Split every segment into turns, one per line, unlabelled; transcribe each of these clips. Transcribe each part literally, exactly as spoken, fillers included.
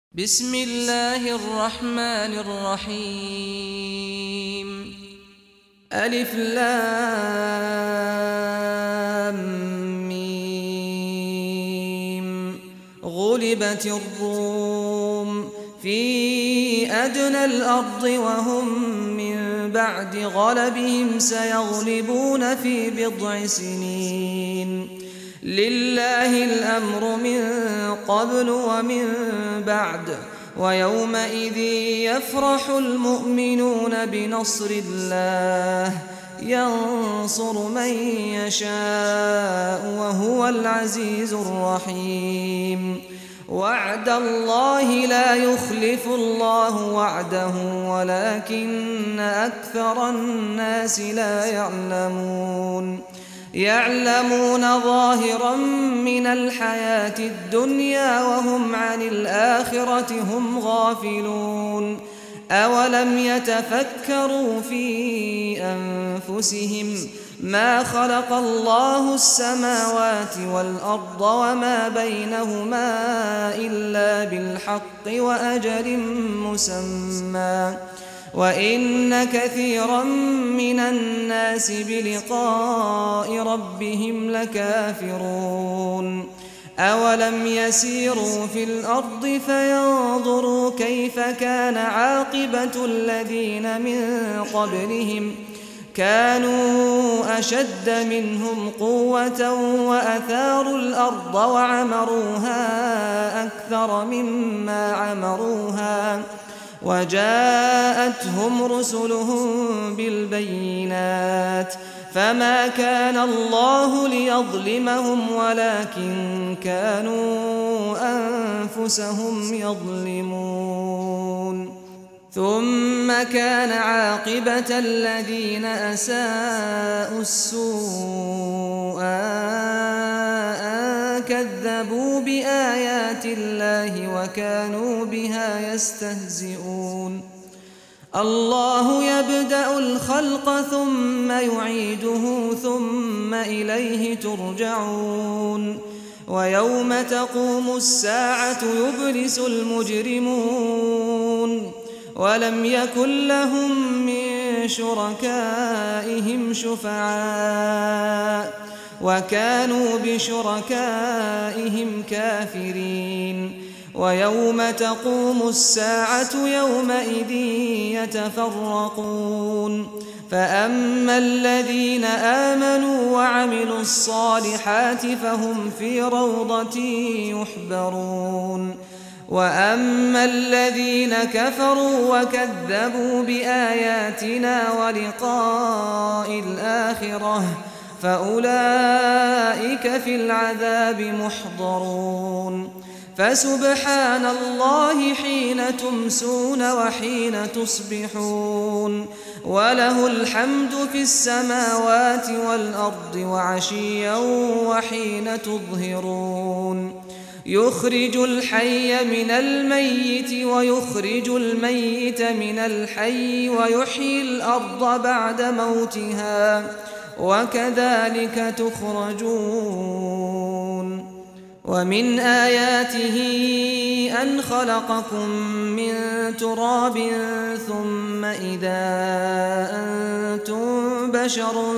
بسم الله الرحمن الرحيم ألف لام ميم غلبت الروم في أدنى الأرض وهم من بعد غلبهم سيغلبون في بضع سنين لله الأمر من قبل ومن بعد ويومئذ يفرح المؤمنون بنصر الله ينصر من يشاء وهو العزيز الرحيم وعد الله لا يخلف الله وعده ولكن أكثر الناس لا يعلمون يعلمون ظاهرا من الحياة الدنيا وهم عن الآخرة هم غافلون أولم يتفكروا في أنفسهم ما خلق الله السماوات والأرض وما بينهما إلا بالحق وأجل مسمى وإن كثيرا من الناس بلقاء ربهم لكافرون أولم يسيروا في الأرض فينظروا كيف كان عاقبة الذين من قبلهم كانوا أشد منهم قوة وأثاروا الأرض وعمروها أكثر مما عمروها وجاءتهم رسلهم بالبينات فما كان الله ليظلمهم ولكن كانوا أنفسهم يظلمون ثم كان عاقبة الذين أساءوا السوء أن كذبوا بآيات الله وكانوا بها يستهزئون الله يبدأ الخلق ثم يعيده ثم إليه ترجعون ويوم تقوم الساعة يبلس المجرمون ولم يكن لهم من شركائهم شفعاء وكانوا بشركائهم كافرين ويوم تقوم الساعة يومئذ يتفرقون فأما الذين آمنوا وعملوا الصالحات فهم في روضة يحبرون وأما الذين كفروا وكذبوا بآياتنا ولقاء الآخرة فأولئك في العذاب محضرون فسبحان الله حين تمسون وحين تصبحون وله الحمد في السماوات والأرض وعشيا وحين تظهرون يخرج الحي من الميت ويخرج الميت من الحي ويحيي الأرض بعد موتها وكذلك تخرجون ومن آياته أن خلقكم من تراب ثم إذا أنتم بشر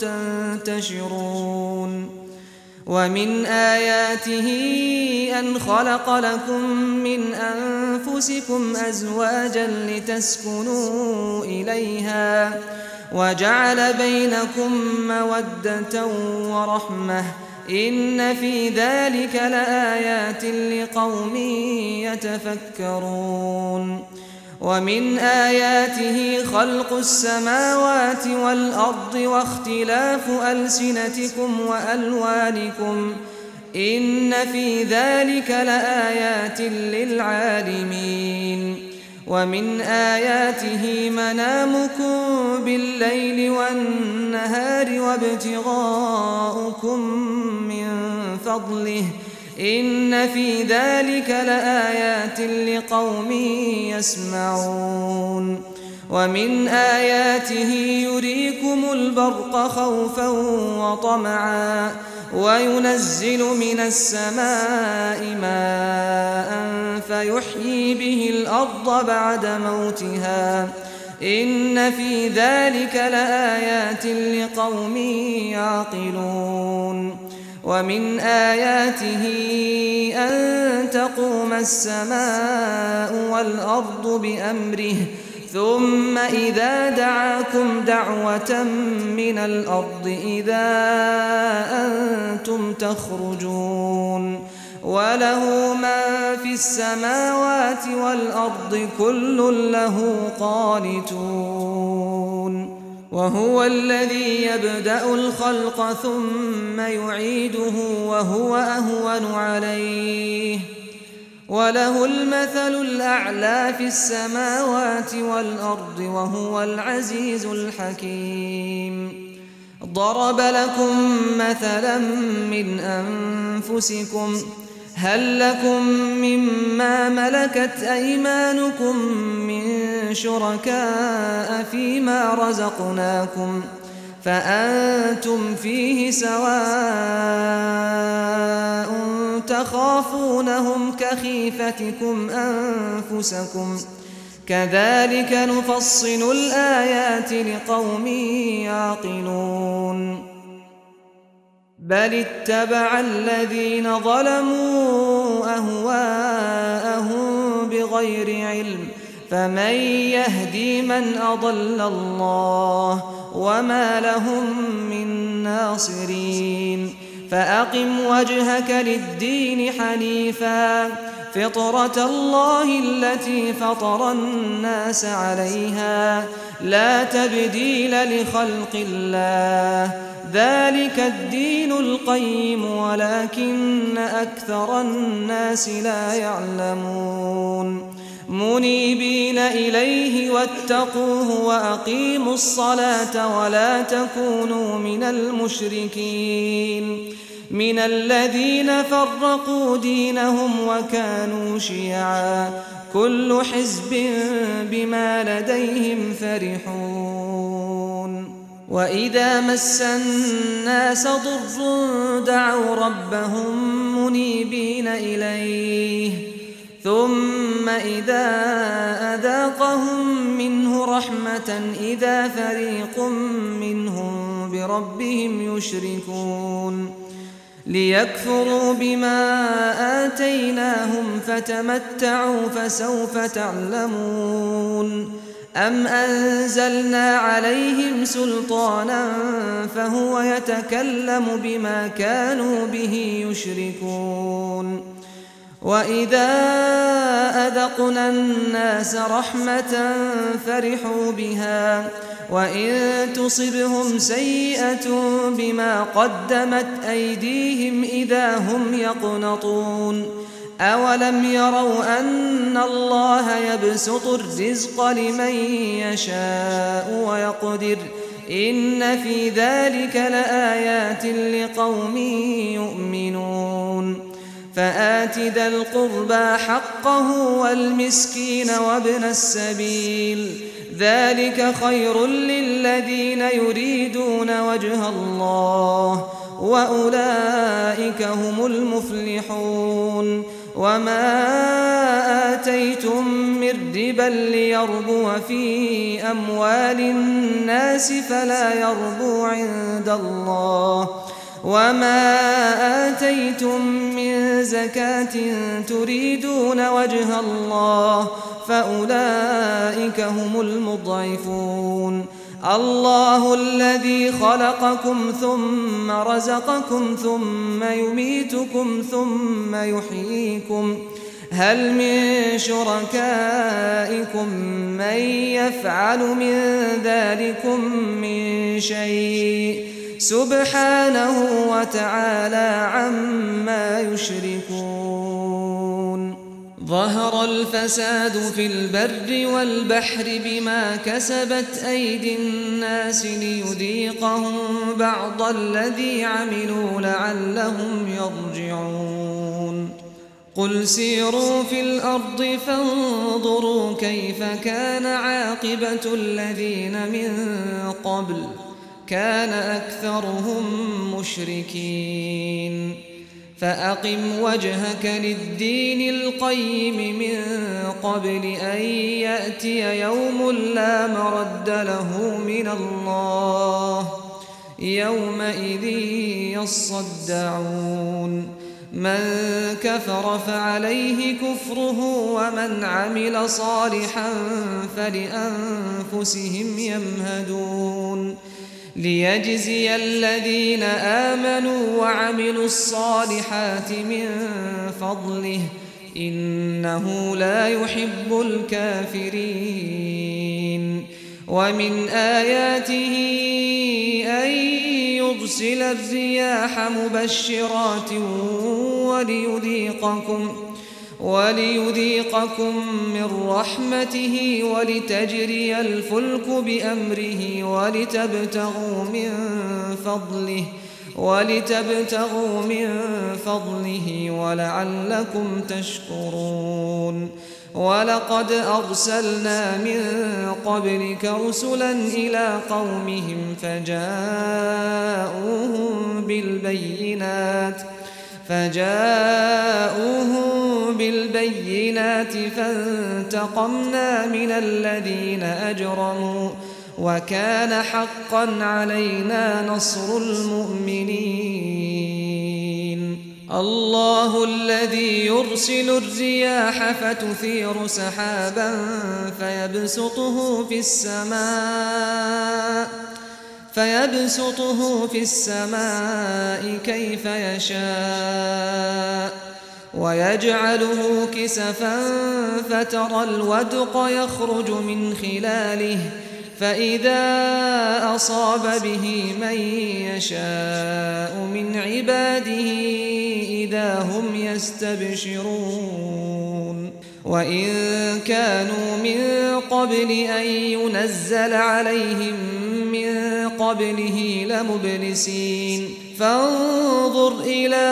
تنتشرون ومن آياته أن خلق لكم من أنفسكم أزواجا لتسكنوا إليها وجعل بينكم مودة ورحمة إن في ذلك لآيات لقوم يتفكرون ومن آياته خلق السماوات والأرض واختلاف ألسنتكم وألوانكم إن في ذلك لآيات للعالمين ومن آياته منامكم بالليل والنهار وابتغاؤكم من فضله إن في ذلك لآيات لقوم يسمعون ومن آياته يريكم البرق خوفا وطمعا وينزل من السماء ماء فيحيي به الأرض بعد موتها إن في ذلك لآيات لقوم يعقلون ومن آياته أن تقوم السماء والأرض بأمره ثم إذا دعاكم دعوة من الأرض إذا أنتم تخرجون وله من في السماوات والأرض كل له قانتون وهو الذي يبدأ الخلق ثم يعيده وهو أهون عليه وله المثل الأعلى في السماوات والأرض وهو العزيز الحكيم ضرب لكم مثلا من أنفسكم هل لكم مما ملكت أيمانكم من شركاء فيما رزقناكم فأنتم فيه سواء تخافونهم كخيفتكم أنفسكم كذلك نفصل الآيات لقوم يعقلون بل اتبع الذين ظلموا أهواءهم بغير علم فمن يهدي من أضل الله وما لهم من ناصرين فأقم وجهك للدين حنيفا فطرة الله التي فطر الناس عليها لا تبديل لخلق الله ذلك الدين القيم ولكن أكثر الناس لا يعلمون منيبين إليه واتقوه وأقيموا الصلاة ولا تكونوا من المشركين من الذين فرقوا دينهم وكانوا شيعا كل حزب بما لديهم فرحون وإذا مس الناس ضر دعوا ربهم منيبين إليه ثم إذا أذاقهم منه رحمة إذا فريق منهم بربهم يشركون ليكفروا بما آتيناهم فتمتعوا فسوف تعلمون أم أنزلنا عليهم سلطانا فهو يتكلم بما كانوا به يشركون وإذا أذقنا الناس رحمة فرحوا بها وإن تصبهم سيئة بما قدمت أيديهم إذا هم يقنطون أولم يروا أن الله يبسط الرزق لمن يشاء ويقدر إن في ذلك لآيات لقوم يؤمنون فآت ذا القربى حقه والمسكين وابن السبيل ذلك خير للذين يريدون وجه الله وأولئك هم المفلحون وما آتيتم من ربا ليربو في أموال الناس فلا يربو عند الله وما آتيتم من زكاة تريدون وجه الله فأولئك هم المضعفون الله الذي خلقكم ثم رزقكم ثم يميتكم ثم يحييكم هل من شركائكم من يفعل من ذلكم من شيء سبحانه وتعالى عما يشركون ظهر الفساد في البر والبحر بما كسبت أيدي الناس ليذيقهم بعض الذي عملوا لعلهم يرجعون قل سيروا في الأرض فانظروا كيف كان عاقبة الذين من قبل كان أكثرهم مشركين فأقم وجهك للدين القيم من قبل أن يأتي يوم لا مرد له من الله يومئذ يصدعون من كفر فعليه كفره ومن عمل صالحا فلأنفسهم يمهدون ليجزي الذين آمنوا وعملوا الصالحات من فضله إنه لا يحب الكافرين ومن آياته أن يرسل الرياح مبشرات وليذيقكم وليذيقكم من رحمته ولتجري الفلك بأمره ولتبتغوا من فضله ولتبتغوا من فضله ولعلكم تشكرون ولقد أرسلنا من قبلك رسلا إلى قومهم فجاءوهم بالبينات فجاءوهم بالبينات فانتقمنا من الذين أجرموا وكان حقا علينا نصر المؤمنين الله الذي يرسل الرياح فتثير سحابا فيبسطه في السماء فيبسطه في السماء كيف يشاء ويجعله كسفا فترى الودق يخرج من خلاله فإذا أصاب به من يشاء من عباده إذا هم يستبشرون وإن كانوا من قبل أن ينزل عليهم من قبله لمبلسين فانظر إلى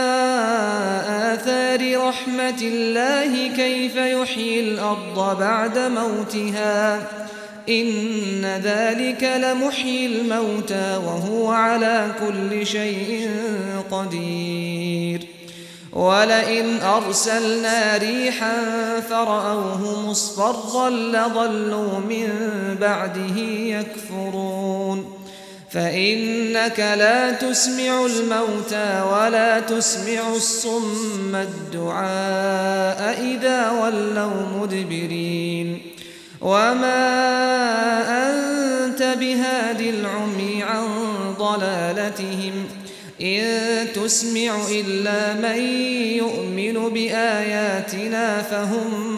آثار رحمة الله كيف يحيي الأرض بعد موتها إن ذلك لمحيي الموتى وهو على كل شيء قدير ولئن أرسلنا ريحا فرأوه مصفرا لظلوا من بعده يكفرون فإنك لا تسمع الموتى ولا تسمع الصم الدعاء إذا ولوا مدبرين وما أنت بهاد العمي عن ضلالتهم إن تسمع إلا من يؤمن بآياتنا فهم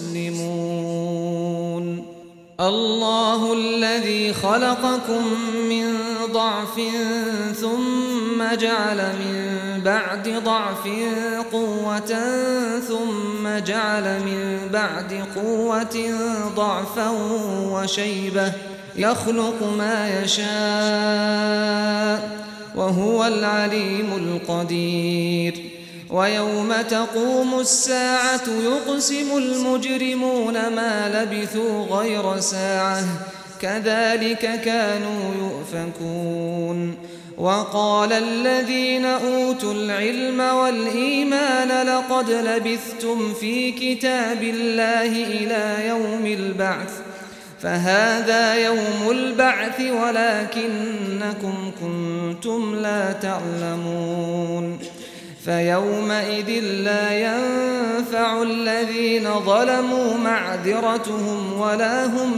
مسلمون الله الذي خلقكم من ضعف ثم جعل من بعد ضعف قوة ثم جعل من بعد قوة ضعفا وشيبة يخلق ما يشاء وهو العليم القدير ويوم تقوم الساعة يقسم المجرمون ما لبثوا غير ساعة كذلك كانوا يؤفكون وقال الذين أوتوا العلم والإيمان لقد لبثتم في كتاب الله إلى يوم البعث فهذا يوم البعث ولكنكم كنتم لا تعلمون فيومئذ لا ينفع الذين ظلموا معذرتهم ولا هم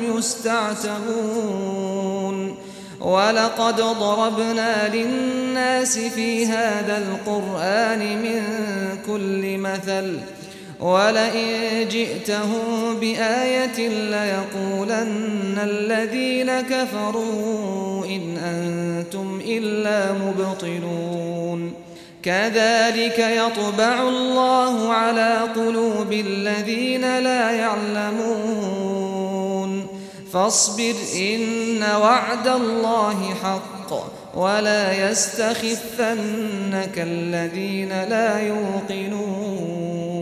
يستعتبون ولقد ضربنا للناس في هذا القرآن من كل مثل ولئن جئتهم بآية ليقولن الذين كفروا إن أنتم إلا مبطلون كذلك يطبع الله على قلوب الذين لا يعلمون فاصبر إن وعد الله حق ولا يستخفنك الذين لا يوقنون